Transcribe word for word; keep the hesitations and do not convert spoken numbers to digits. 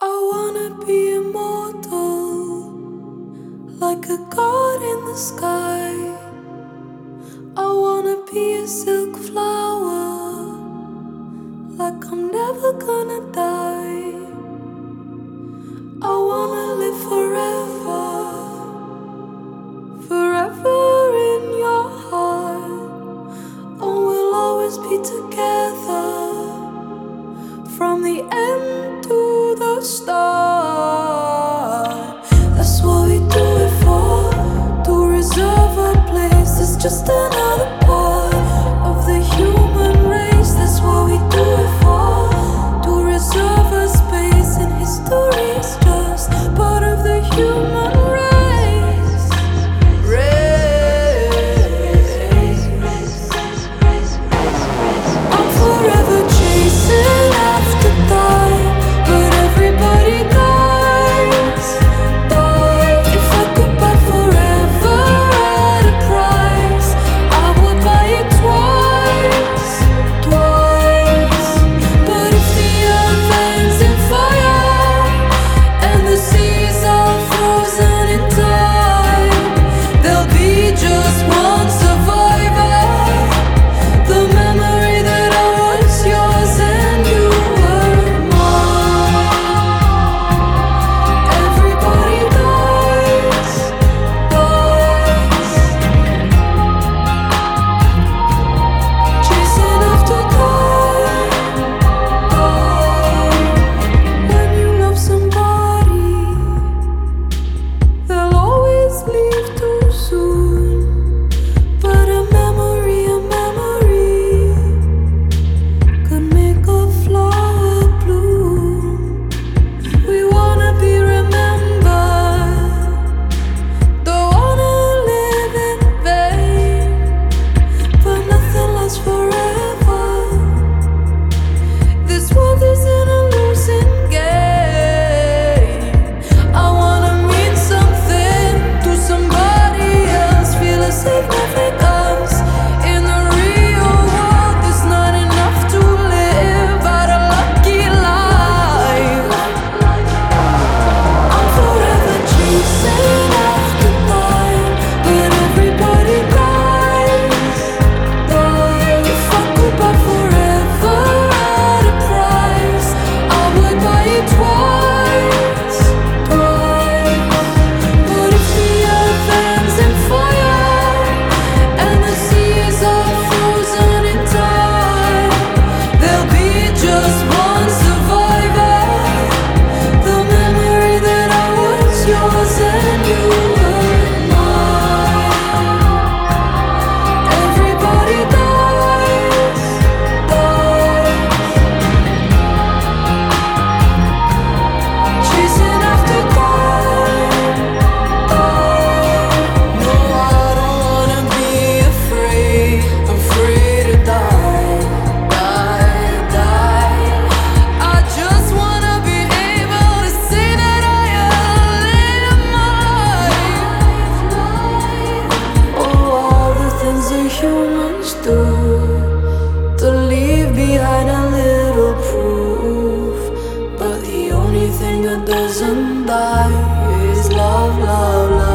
I wanna be immortal, like a god in the sky. I wanna be a silk flower, like I'm never gonna die. I wanna live forever, forever in your heart. And we'll always be together, from the end to the start. That's what we do it for, to reserve a place. It's just another part of the human race. That's what we do it for, to reserve a space in history. It's just part of the human race. Race. I'm forever chasing after time, but everybody dies, dies. If I could buy forever at a price, I would buy it twice, twice. But if the earth ends in fire and the seas are frozen in time, there'll be just one survivor, the memory that I was yours and you were mine. Everybody dies, dies, chasing after time, time. When you love somebody, they'll always leave too soon. But a memory, a memory could make a flower bloom. We wanna be remembered, don't wanna live in vain. But nothing lasts forever. This world isn't a losing game. I wanna mean something to somebody else, feel a significance in the real world. There's not enough to live out a lucky life. I'm forever chasing after time, but everybody dies, dies. If I could buy forever at a price, I would buy it twice, twice. But if the earth ends in fire and the seas are frozen in time, there'll be just one survivor, the memory that I was yours and you were mine. Everybody dies, dies, chasing after time, time. No, I don't wanna be afraid. I'm free to die, die, die. I just wanna be able to say that I live my life. Oh, all the things that humans do to leave behind a little proof. But the only thing that doesn't die is love, love, love.